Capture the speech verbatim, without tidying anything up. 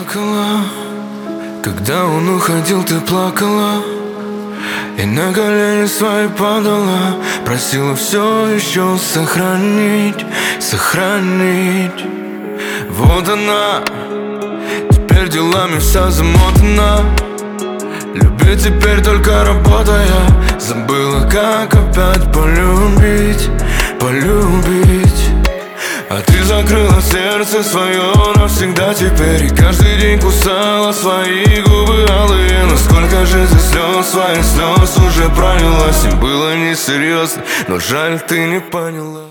плакала. Когда он уходил, ты плакала. И на колени свои падала, просила все еще сохранить, сохранить. Вот она, теперь делами вся замотана. Любит теперь только работая. Забыла, как опять полюбить, полюбить. А ты закрыла сердце свое навсегда теперь. И каждый день кусала свои губы алые. Но сколько же ты слез, своих слез уже пролилась. И было несерьезно, но жаль, ты не поняла.